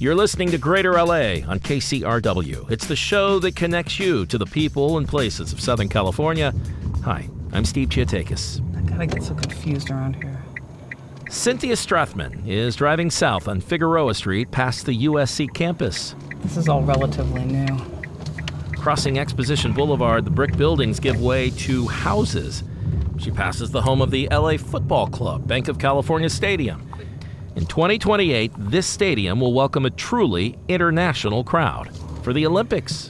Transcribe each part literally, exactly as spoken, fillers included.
You're listening to Greater L A on K C R W. It's the show that connects you to the people and places of Southern California. Hi, I'm Steve Chiatakis. I gotta get so confused around here. Cynthia Strathman is driving south on Figueroa Street past the U S C campus. This is all relatively new. Crossing Exposition Boulevard, the brick buildings give way to houses. She passes the home of the L A Football Club, Banc of California Stadium. In twenty twenty-eight, this stadium will welcome a truly international crowd for the Olympics.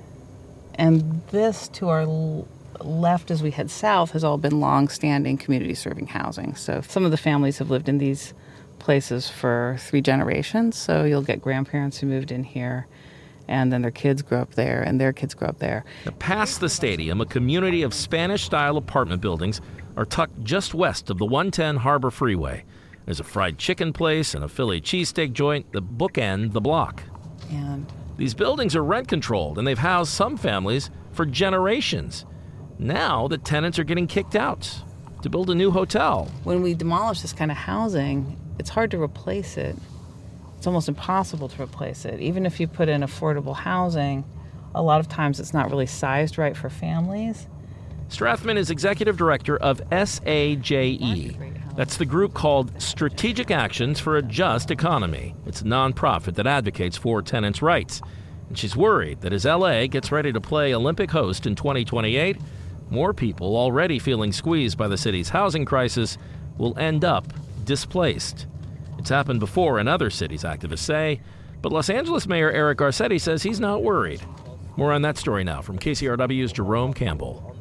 And this, to our l- left as we head south, has all been long-standing community-serving housing. So some of the families have lived in these places for three generations. So you'll get grandparents who moved in here, and then their kids grew up there, and their kids grew up there. Now, past the stadium, a community of Spanish-style apartment buildings are tucked just west of the one ten Harbor Freeway. There's a fried chicken place and a Philly cheesesteak joint that bookend the block. And these buildings are rent-controlled, and they've housed some families for generations. Now the tenants are getting kicked out to build a new hotel. when we demolish this kind of housing, it's hard to replace it. It's almost impossible to replace it. Even if you put in affordable housing, a lot of times it's not really sized right for families. Strathman is executive director of S A J E. That's the group called Strategic Actions for a Just Economy. It's a nonprofit that advocates for tenants' rights. And she's worried that as L A gets ready to play Olympic host in twenty twenty-eight, more people already feeling squeezed by the city's housing crisis will end up displaced. It's happened before in other cities, activists say, but Los Angeles Mayor Eric Garcetti says he's not worried. More on that story now from K C R W's Jerome Campbell.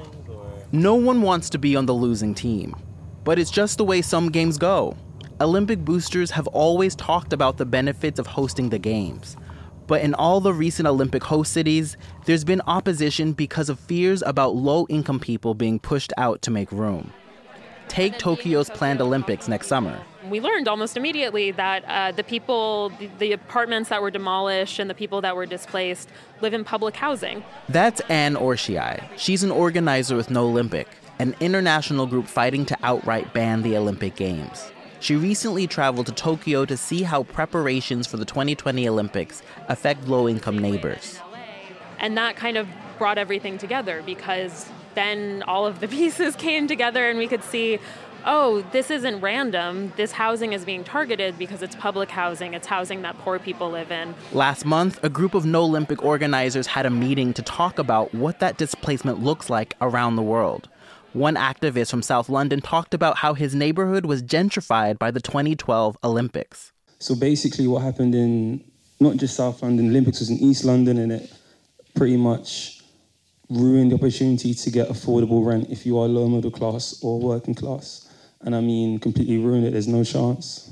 No one wants to be on the losing team, but it's just the way some games go. Olympic boosters have always talked about the benefits of hosting the games. But in all the recent Olympic host cities, there's been opposition because of fears about low-income people being pushed out to make room. Take Tokyo's planned Olympics next summer. We learned almost immediately that uh, the people, the, the apartments that were demolished and the people that were displaced live in public housing. That's Anne Orshii. She's an organizer with No Olympic, an international group fighting to outright ban the Olympic Games. She recently traveled to Tokyo to see how preparations for the twenty twenty Olympics affect low-income neighbors. And that kind of brought everything together because then all of the pieces came together and we could see, oh, this isn't random. This housing is being targeted because it's public housing. It's housing that poor people live in. Last month, a group of No Olympic organizers had a meeting to talk about what that displacement looks like around the world. One activist from South London talked about how his neighborhood was gentrified by the twenty twelve Olympics. So basically what happened in not just South London, the Olympics was in East London, and it pretty much ruined the opportunity to get affordable rent if you are low middle class or working class. And I mean, completely ruined it. There's no chance.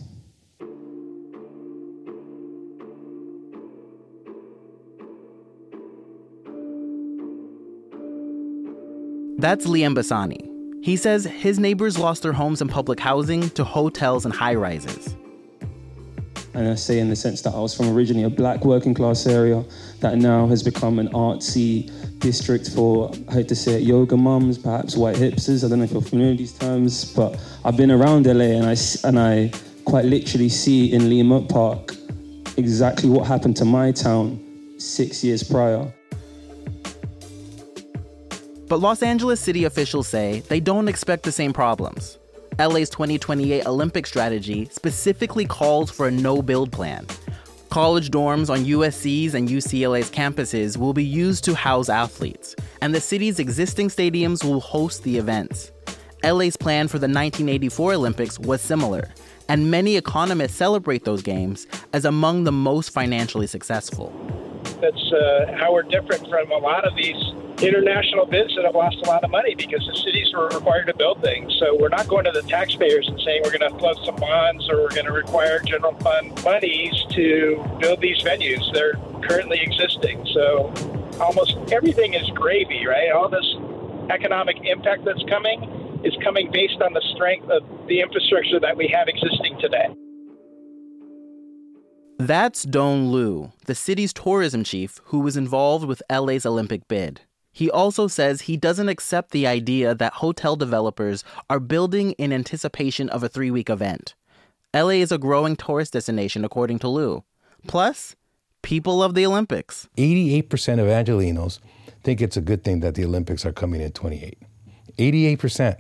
That's Liam Bassani. He says his neighbors lost their homes and public housing to hotels and high-rises. And I say in the sense that I was from originally a black working class area that now has become an artsy district for, I hate to say it, yoga mums, perhaps white hipsters. I don't know if you're familiar with these terms, but I've been around L A and I, and I quite literally see in Leimert Park exactly what happened to my town six years prior. But Los Angeles city officials say they don't expect the same problems. L A's twenty twenty-eight Olympic strategy specifically calls for a no-build plan. College dorms on U S C's and U C L A's campuses will be used to house athletes, and the city's existing stadiums will host the events. L A's plan for the nineteen eighty-four Olympics was similar, and many economists celebrate those games as among the most financially successful. That's uh, how we're different from a lot of these international bids that have lost a lot of money because the cities were required to build things. So we're not going to the taxpayers and saying we're going to float some bonds or we're going to require general fund monies to build these venues. They're currently existing. So almost everything is gravy, right? All this economic impact that's coming is coming based on the strength of the infrastructure that we have existing today. That's Don Liu, the city's tourism chief who was involved with L A's Olympic bid. He also says he doesn't accept the idea that hotel developers are building in anticipation of a three-week event. L A is a growing tourist destination, according to Liu, Plus, people love the Olympics. eighty-eight percent of Angelenos think it's a good thing that the Olympics are coming in twenty-eight. eighty-eight percent.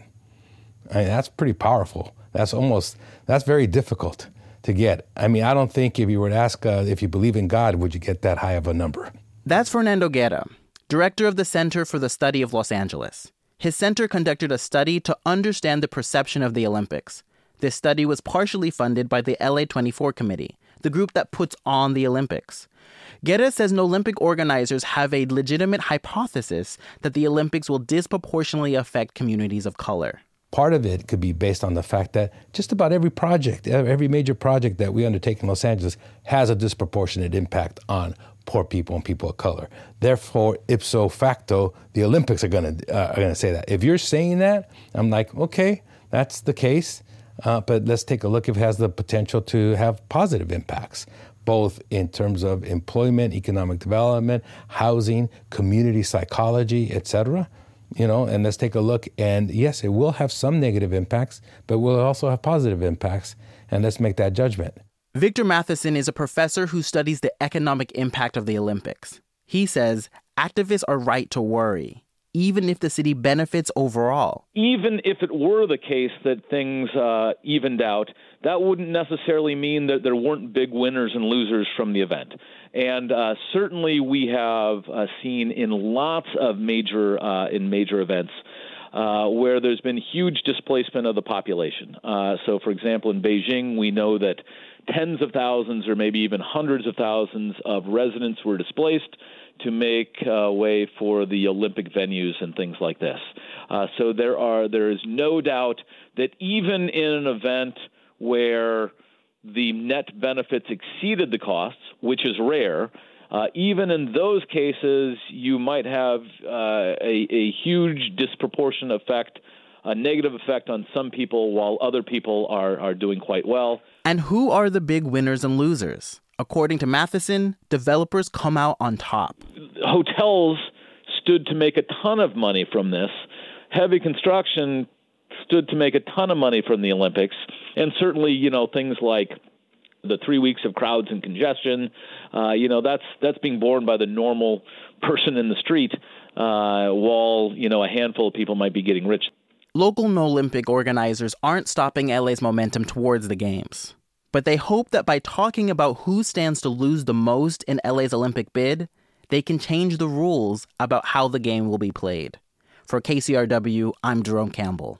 I mean, that's pretty powerful. That's almost, that's very difficult to get. I mean, I don't think if you were to ask uh, if you believe in God, would you get that high of a number? That's Fernando Guerra, director of the Center for the Study of Los Angeles. His center conducted a study to understand the perception of the Olympics. This study was partially funded by the L A twenty-four Committee, the group that puts on the Olympics. Guerra says Olympic organizers have a legitimate hypothesis that the Olympics will disproportionately affect communities of color. Part of it could be based on the fact that just about every project, every major project that we undertake in Los Angeles has a disproportionate impact on poor people and people of color. Therefore, ipso facto, the Olympics are going to uh, are going to say that. If you're saying that, I'm like, okay, that's the case, uh, but let's take a look if it has the potential to have positive impacts, both in terms of employment, economic development, housing, community psychology, et cetera. You know, and let's take a look. And yes, it will have some negative impacts, but will also have positive impacts. And let's make that judgment. Victor Matheson is a professor who studies the economic impact of the Olympics. He says activists are right to worry, even if the city benefits overall. Even if it were the case that things uh, evened out, that wouldn't necessarily mean that there weren't big winners and losers from the event. And uh, certainly we have uh, seen in lots of major uh, in major events uh, where there's been huge displacement of the population. Uh, so, for example, in Beijing, we know that tens of thousands or maybe even hundreds of thousands of residents were displaced to make uh, way for the Olympic venues and things like this. Uh, so there are there is no doubt that even in an event where the net benefits exceeded the costs, which is rare, uh, even in those cases, you might have uh, a, a huge disproportionate effect, a negative effect on some people while other people are, are doing quite well. And who are the big winners and losers? According to Matheson, developers come out on top. Hotels stood to make a ton of money from this. Heavy construction stood to make a ton of money from the Olympics. And certainly, you know, things like the three weeks of crowds and congestion, uh, you know, that's that's being borne by the normal person in the street, uh, while, you know, a handful of people might be getting rich. Local no-Olympic organizers aren't stopping L A's momentum towards the Games. But they hope that by talking about who stands to lose the most in L A's Olympic bid, they can change the rules about how the game will be played. For K C R W, I'm Jerome Campbell.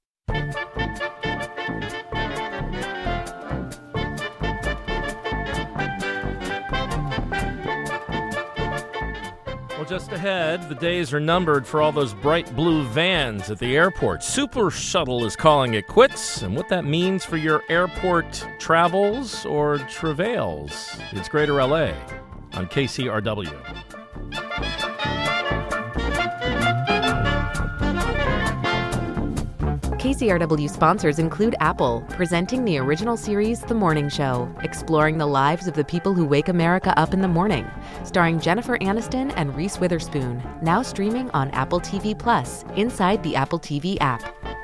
Well, just ahead, the days are numbered for all those bright blue vans at the airport. Super Shuttle is calling it quits, and what that means for your airport travels or travails. It's Greater L A on K C R W. K C R W sponsors include Apple, presenting the original series The Morning Show, exploring the lives of the people who wake America up in the morning, starring Jennifer Aniston and Reese Witherspoon, now streaming on Apple T V Plus, inside the Apple T V app.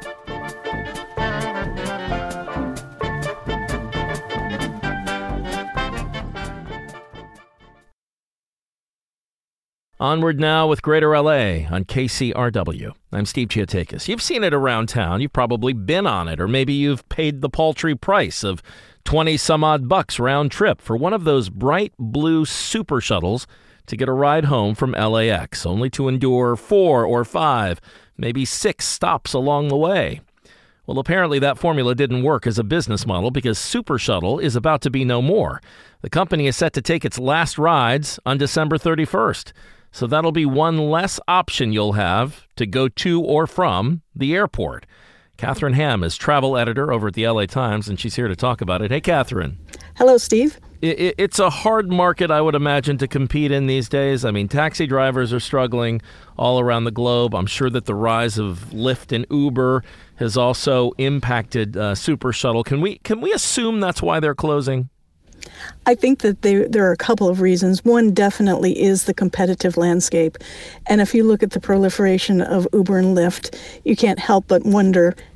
Onward now with Greater L A on K C R W. I'm Steve Chiatakis. You've seen it around town. You've probably been on it, or maybe you've paid the paltry price of twenty some odd bucks round trip for one of those bright blue super shuttles to get a ride home from L A X, only to endure four or five, maybe six stops along the way. Well, apparently that formula didn't work as a business model because Super Shuttle is about to be no more. The company is set to take its last rides on December thirty-first. So that'll be one less option you'll have to go to or from the airport. Catherine Ham is travel editor over at the L A Times, and she's here to talk about it. Hey, Catherine. Hello, Steve. It, it's a hard market, I would imagine, to compete in these days. I mean, taxi drivers are struggling all around the globe. I'm sure that the rise of Lyft and Uber has also impacted uh, Super Shuttle. Can we can we assume that's why they're closing? I think that there, there are a couple of reasons. One definitely is the competitive landscape. And if you look at the proliferation of Uber and Lyft, you can't help but wonder,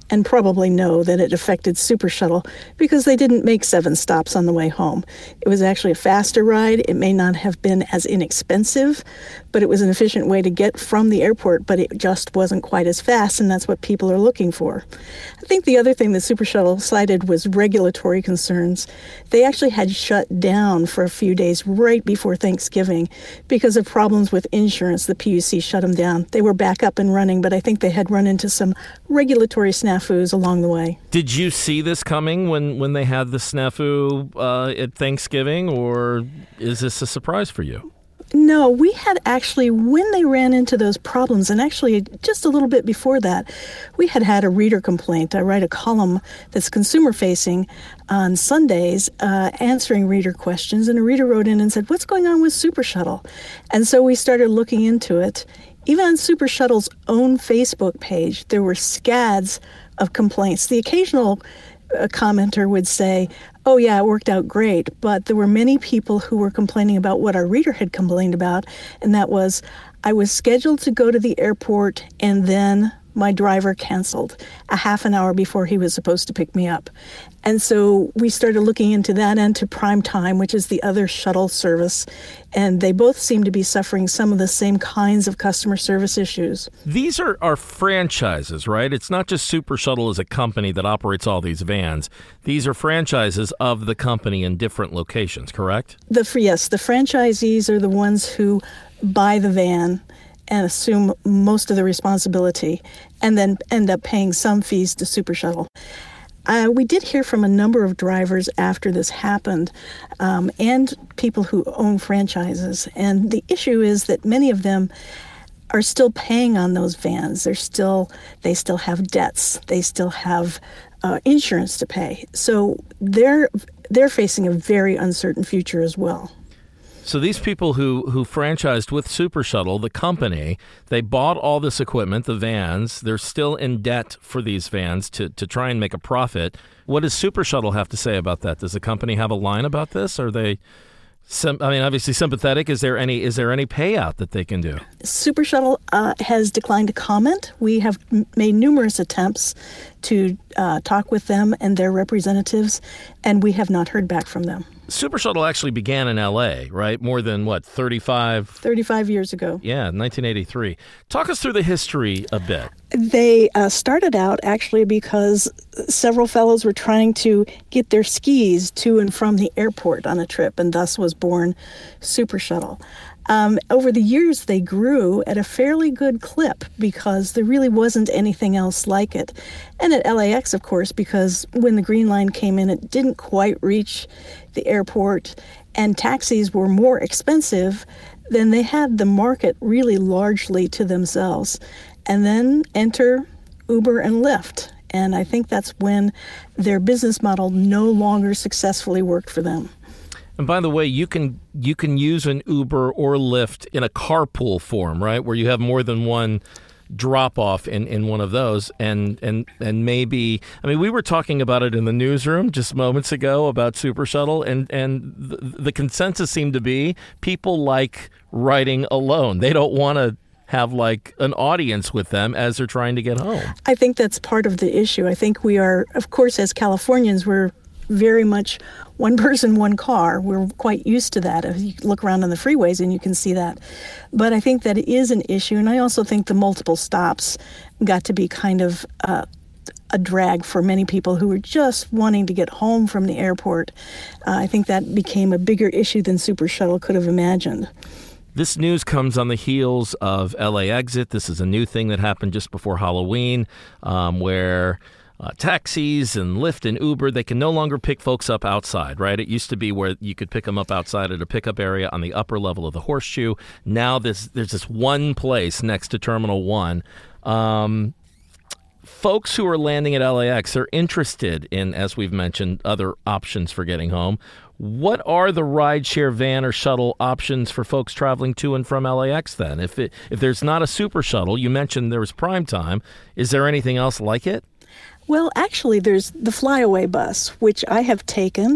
and probably know that it affected Super Shuttle because they didn't make seven stops on the way home. It was actually a faster ride. It may not have been as inexpensive, but it was an efficient way to get from the airport, but it just wasn't quite as fast, and that's what people are looking for. I think the other thing that Super Shuttle cited was regulatory concerns. They actually had shut down for a few days right before Thanksgiving because of problems with insurance. The P U C shut them down. They were back up and running, but I think they had run into some regulatory snafus along the way. Did you see this coming when, when they had the snafu uh, at Thanksgiving, or is this a surprise for you? No, we had actually, when they ran into those problems, and actually just a little bit before that, we had had a reader complaint. I write a column that's consumer-facing on Sundays, uh, answering reader questions, and a reader wrote in and said, what's going on with Super Shuttle? And so we started looking into it. Even on Super Shuttle's own Facebook page, there were scads of complaints. The occasional uh, commenter would say, oh yeah, it worked out great, but there were many people who were complaining about what our reader had complained about, and that was, I was scheduled to go to the airport and then my driver canceled a half an hour before he was supposed to pick me up. And so we started looking into that and to Prime Time, which is the other shuttle service, and they both seem to be suffering some of the same kinds of customer service issues. These are, are franchises, right? It's not just Super Shuttle as a company that operates all these vans. These are franchises of the company in different locations, correct? The Yes, the franchisees are the ones who buy the van and assume most of the responsibility, and then end up paying some fees to Super Shuttle. Uh, we did hear from a number of drivers after this happened, um, and people who own franchises, and the issue is that many of them are still paying on those vans. They're still, they still have debts. They still have uh, insurance to pay. So they're they're facing a very uncertain future as well. So these people who, who franchised with Super Shuttle, the company, they bought all this equipment, the vans. They're still in debt for these vans to, to try and make a profit. What does Super Shuttle have to say about that? Does the company have a line about this? Are they, sim- I mean, obviously sympathetic? Is there any is there any payout that they can do? Super Shuttle uh, has declined to comment. We have m- made numerous attempts to uh, talk with them and their representatives, and we have not heard back from them. Super Shuttle actually began in L A, right? More than, what, thirty-five? thirty-five years ago. Yeah, nineteen eighty-three. Talk us through the history a bit. They uh, started out actually because several fellows were trying to get their skis to and from the airport on a trip, and thus was born Super Shuttle. Um, over the years, they grew at a fairly good clip because there really wasn't anything else like it. And at L A X, of course, because when the Green Line came in, it didn't quite reach the airport, and taxis were more expensive, then they had the market really largely to themselves. And then enter Uber and Lyft. And I think that's when their business model no longer successfully worked for them. And by the way, you can you can use an Uber or Lyft in a carpool form, right? Where you have more than one drop off in, in one of those. And, and and maybe, I mean, we were talking about it in the newsroom just moments ago about Super Shuttle, and, and the, the consensus seemed to be people like riding alone. They don't want to have like an audience with them as they're trying to get home. I think that's part of the issue. I think we are, of course, as Californians, we're very much one person, one car. We're quite used to that. You look around on the freeways and you can see that. But I think that it is an issue. And I also think the multiple stops got to be kind of uh, a drag for many people who were just wanting to get home from the airport. Uh, I think that became a bigger issue than Super Shuttle could have imagined. This news comes on the heels of L A Exit. This is a new thing that happened just before Halloween, um, where uh, taxis and Lyft and Uber, they can no longer pick folks up outside, right? It used to be where you could pick them up outside at a pickup area on the upper level of the Horseshoe. Now this, there's this one place next to Terminal one. Um, folks who are landing at L A X are interested in, as we've mentioned, other options for getting home. What are the rideshare van or shuttle options for folks traveling to and from L A X then? If it, if there's not a Super Shuttle, you mentioned there was Prime Time, is there anything else like it? Well, actually, there's the Flyaway bus, which I have taken.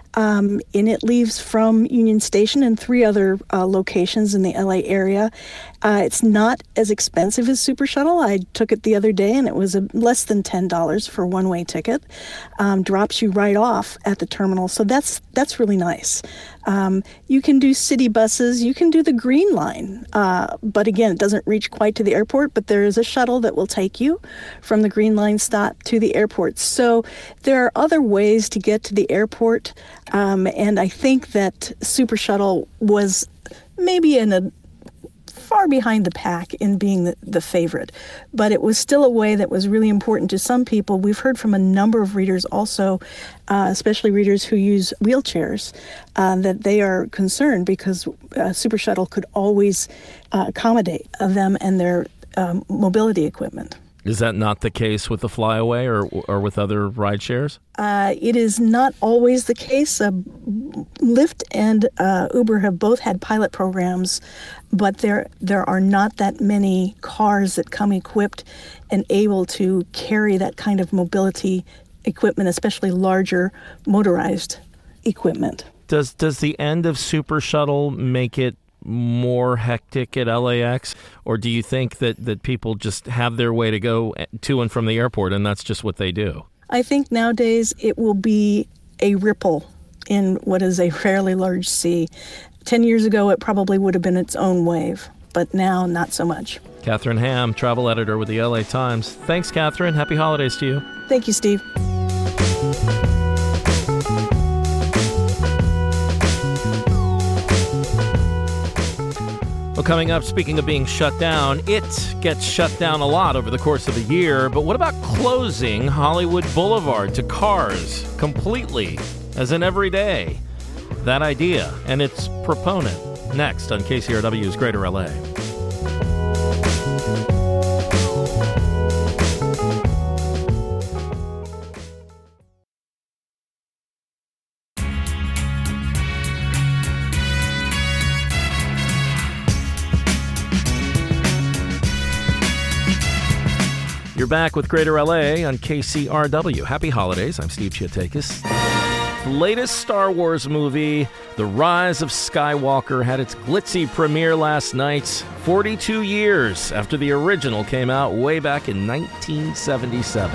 Um, and it leaves from Union Station and three other uh, locations in the L A area. Uh, it's not as expensive as Super Shuttle. I took it the other day, and it was a, less than ten dollars for a one-way ticket. Um, drops you right off at the terminal, so that's that's really nice. Um, you can do city buses. You can do the Green Line, uh, but again, it doesn't reach quite to the airport, but there is a shuttle that will take you from the Green Line stop to the airport. So there are other ways to get to the airport. Um, and I think that Super Shuttle was maybe in a far behind the pack in being the, the favorite, but it was still a way that was really important to some people. We've heard from a number of readers also, uh, especially readers who use wheelchairs, uh, that they are concerned because uh, Super Shuttle could always uh, accommodate them and their um, mobility equipment. Is that not the case with the Flyaway or or with other ride shares? Uh, it is not always the case. Uh, Lyft and uh, Uber have both had pilot programs, but there there are not that many cars that come equipped and able to carry that kind of mobility equipment, especially larger motorized equipment. Does does the end of Super Shuttle make it more hectic at L A X, or do you think that, that people just have their way to go to and from the airport and that's just what they do? I think nowadays it will be a ripple in what is a fairly large sea. Ten years ago, it probably would have been its own wave, but now not so much. Kathryn Hamm, travel editor with the L A Times. Thanks, Kathryn. Happy holidays to you. Thank you, Steve. Well, coming up, speaking of being shut down, it gets shut down a lot over the course of a year. But what about closing Hollywood Boulevard to cars completely, as in every day? That idea and its proponent next on K C R W's Greater L A. You're back with Greater L A on K C R W. Happy holidays. I'm Steve Chiatakis. The latest Star Wars movie, The Rise of Skywalker, had its glitzy premiere last night, forty-two years after the original came out way back in nineteen seventy-seven.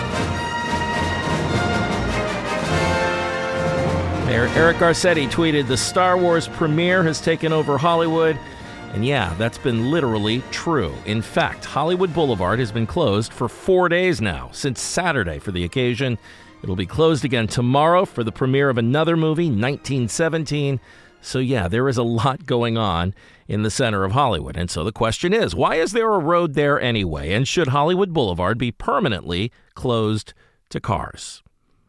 Mayor Eric Garcetti tweeted, "The Star Wars premiere has taken over Hollywood." And yeah, that's been literally true. In fact, Hollywood Boulevard has been closed for four days now, since Saturday for the occasion. It'll be closed again tomorrow for the premiere of another movie, nineteen seventeen. So yeah, there is a lot going on in the center of Hollywood. And so the question is, why is there a road there anyway? And should Hollywood Boulevard be permanently closed to cars?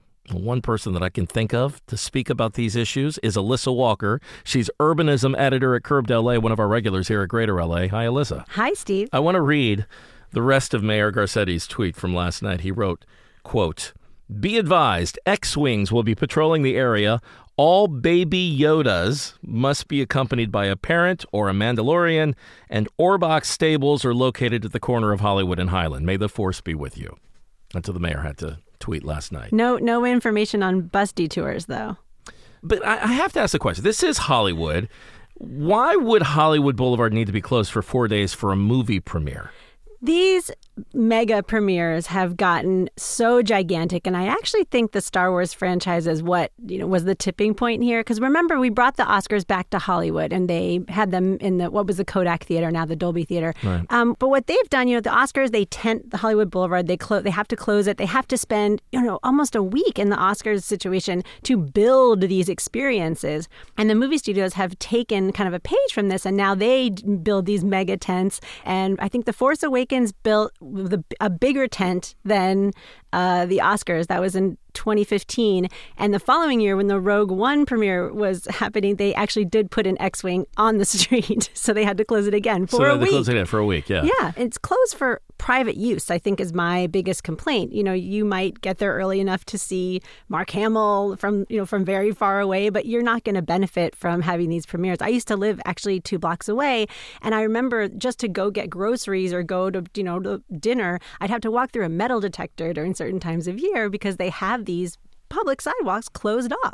One person that I can think of to speak about these issues is Alyssa Walker. She's urbanism editor at Curbed L A, one of our regulars here at Greater L A. Hi, Alyssa. Hi, Steve. I want to read the rest of Mayor Garcetti's tweet from last night. He wrote, quote, "Be advised, X-Wings will be patrolling the area. All baby Yodas must be accompanied by a parent or a Mandalorian, and Orbox stables are located at the corner of Hollywood and Highland. May the force be with you." That's what the mayor had to tweet last night. No no information on bus detours, though. But I, I have to ask the question. This is Hollywood. Why would Hollywood Boulevard need to be closed for four days for a movie premiere? These mega premieres have gotten so gigantic, and I actually think the Star Wars franchise is what, you know, was the tipping point here. Because remember, we brought the Oscars back to Hollywood, and they had them in the what was the Kodak Theater, now the Dolby Theater. Right. Um, but what they've done, you know, the Oscars, they tent the Hollywood Boulevard. They close. They have to close it. They have to spend, you know, almost a week in the Oscars situation to build these experiences. And the movie studios have taken kind of a page from this, and now they build these mega tents. And I think The Force Awakens built the, a bigger tent than uh, the Oscars. That was in twenty fifteen. And the following year, when the Rogue One premiere was happening, they actually did put an X-Wing on the street. So they had to close it again for so a they had week. to close it again for a week, yeah. Yeah. It's closed for private use, I think, is my biggest complaint. You know, you might get there early enough to see Mark Hamill from, you know, from very far away, but you're not going to benefit from having these premieres. I used to live actually two blocks away, and I remember just to go get groceries or go to, you know, to dinner, I'd have to walk through a metal detector during certain times of year because they have these public sidewalks closed off.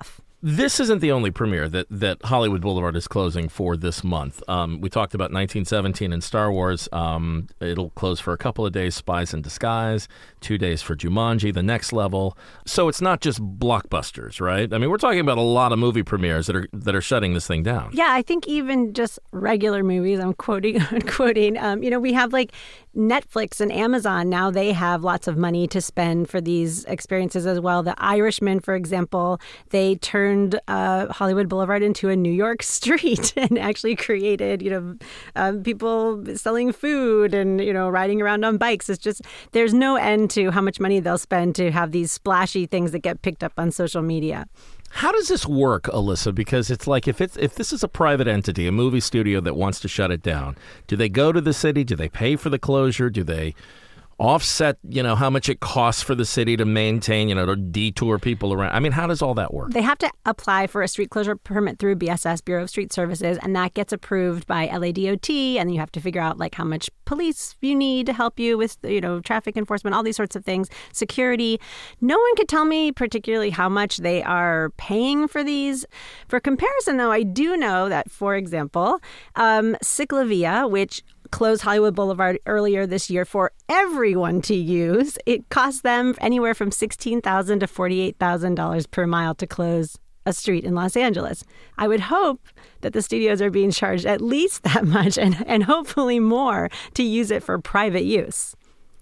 This isn't the only premiere that, that Hollywood Boulevard is closing for this month. Um, we talked about nineteen seventeen and Star Wars. Um, it'll close for a couple of days, Spies in Disguise, two days for Jumanji, The Next Level. So it's not just blockbusters, right? I mean, we're talking about a lot of movie premieres that are that are shutting this thing down. Yeah, I think even just regular movies, I'm quoting, quoting, um, you know, we have like Netflix and Amazon. Now they have lots of money to spend for these experiences as well. The Irishman, for example, they turned uh, Hollywood Boulevard into a New York street and actually created, you know, uh, people selling food and, you know, riding around on bikes. It's just, there's no end to how much money they'll spend to have these splashy things that get picked up on social media. How does this work, Alyssa? Because it's like if it's if this is a private entity, a movie studio that wants to shut it down, do they go to the city? Do they pay for the closure? Do they offset, you know, how much it costs for the city to maintain, you know, to detour people around? I mean, how does all that work? They have to apply for a street closure permit through B S S, Bureau of Street Services, and that gets approved by L A D O T, and then you have to figure out, like, how much police you need to help you with, you know, traffic enforcement, all these sorts of things, security. No one could tell me particularly how much they are paying for these. For comparison, though, I do know that, for example, um, Ciclavia, which closed Hollywood Boulevard earlier this year for everyone to use. It cost them anywhere from sixteen thousand dollars to forty-eight thousand dollars per mile to close a street in Los Angeles. I would hope that the studios are being charged at least that much and, and hopefully more to use it for private use.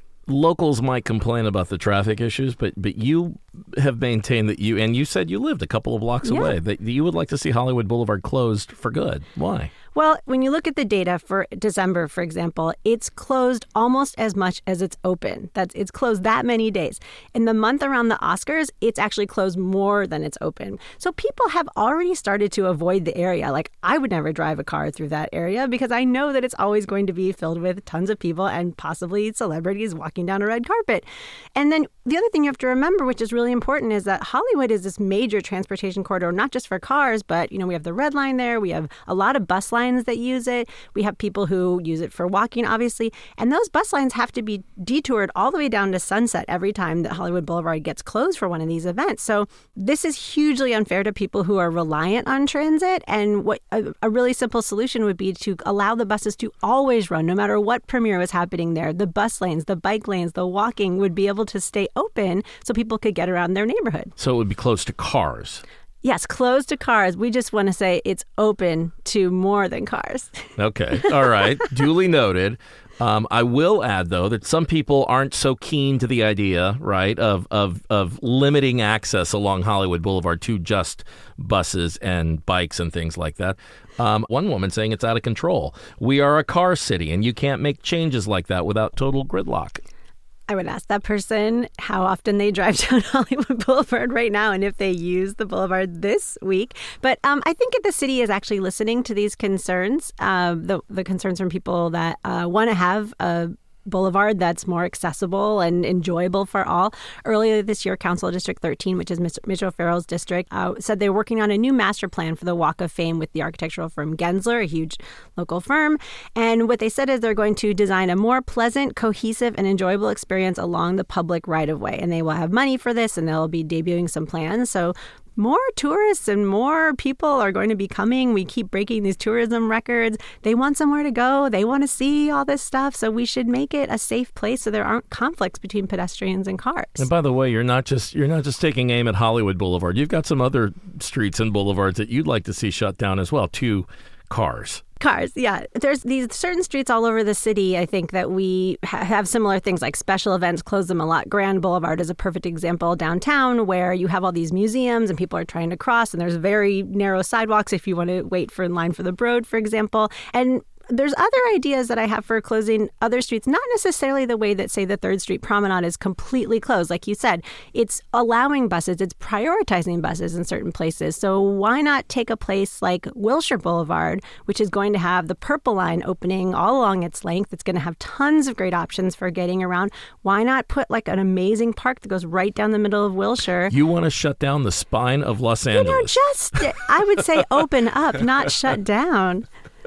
Locals might complain about the traffic issues, but but you have maintained that you, and you said you lived a couple of blocks Yeah. away, that you would like to see Hollywood Boulevard closed for good. Why? Well, when you look at the data for December, for example, it's closed almost as much as it's open. That's it's closed that many days. In the month around the Oscars, it's actually closed more than it's open. So people have already started to avoid the area. Like, I would never drive a car through that area because I know that it's always going to be filled with tons of people and possibly celebrities walking down a red carpet. And then the other thing you have to remember, which is really important, is that Hollywood is this major transportation corridor, not just for cars, but, you know, we have the Red Line there. We have a lot of bus lines that use it. We have people who use it for walking, obviously. And those bus lines have to be detoured all the way down to Sunset every time that Hollywood Boulevard gets closed for one of these events. So this is hugely unfair to people who are reliant on transit. And what a, a really simple solution would be to allow the buses to always run, no matter what premiere was happening there. The bus lanes, the bike lanes, the walking would be able to stay open so people could get around their neighborhood. So it would be close to cars. Yes, closed to cars. We just want to say it's open to more than cars. Okay. All right. Duly noted. Um, I will add, though, that some people aren't so keen to the idea, right, of, of, of limiting access along Hollywood Boulevard to just buses and bikes and things like that. Um, one woman saying it's out of control. We are a car city, and you can't make changes like that without total gridlock. I would ask that person how often they drive down Hollywood Boulevard right now and if they use the boulevard this week. But um, I think the city is actually listening to these concerns, uh, the, the concerns from people that uh, want to have a boulevard that's more accessible and enjoyable for all. Earlier this year, Council District thirteen, which is Mitch O'Farrell's district, uh, said they're working on a new master plan for the Walk of Fame with the architectural firm Gensler, a huge local firm. And what they said is they're going to design a more pleasant, cohesive, and enjoyable experience along the public right-of-way. And they will have money for this, and they'll be debuting some plans. So more tourists and more people are going to be coming. We keep breaking these tourism records. They want somewhere to go. They want to see all this stuff. So we should make it a safe place so there aren't conflicts between pedestrians and cars. And by the way, you're not just you're not just taking aim at Hollywood Boulevard. You've got some other streets and boulevards that you'd like to see shut down as well. Two cars. Cars, yeah. There's these certain streets all over the city, I think, that we ha- have similar things like special events, close them a lot. Grand Boulevard is a perfect example downtown where you have all these museums and people are trying to cross and there's very narrow sidewalks if you want to wait for in line for the Broad, for example. And there's other ideas that I have for closing other streets, not necessarily the way that, say, the third Street Promenade is completely closed. Like you said, it's allowing buses, it's prioritizing buses in certain places. So why not take a place like Wilshire Boulevard, which is going to have the Purple Line opening all along its length. It's going to have tons of great options for getting around. Why not put like an amazing park that goes right down the middle of Wilshire? You want to shut down the spine of Los Angeles. You know, just, I would say open up, not shut down.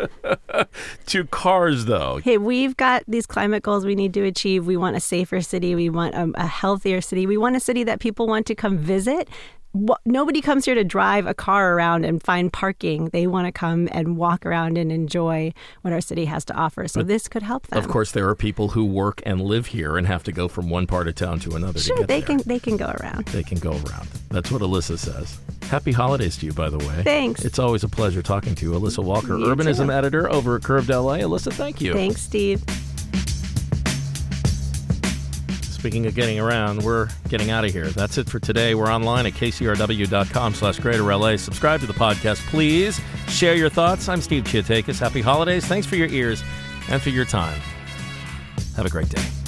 To cars, though. Hey, we've got these climate goals we need to achieve. We want a safer city. We want a, a healthier city. We want a city that people want to come visit. wh- nobody comes here to drive a car around and find parking. They want to come and walk around and enjoy what our city has to offer. So but this could help them. Of course, there are people who work and live here and have to go from one part of town to another Sure, to get they there. can they can go around. They can go around. That's what Alyssa says. Happy holidays to you, by the way. Thanks. It's always a pleasure talking to you. Alyssa Walker, You urbanism too. editor over at Curved L A. Alyssa, thank you. Thanks, Steve. Speaking of getting around, we're getting out of here. That's it for today. We're online at kcrw.com slash greater LA. Subscribe to the podcast, please. Share your thoughts. I'm Steve Chiatakis. Happy holidays. Thanks for your ears and for your time. Have a great day.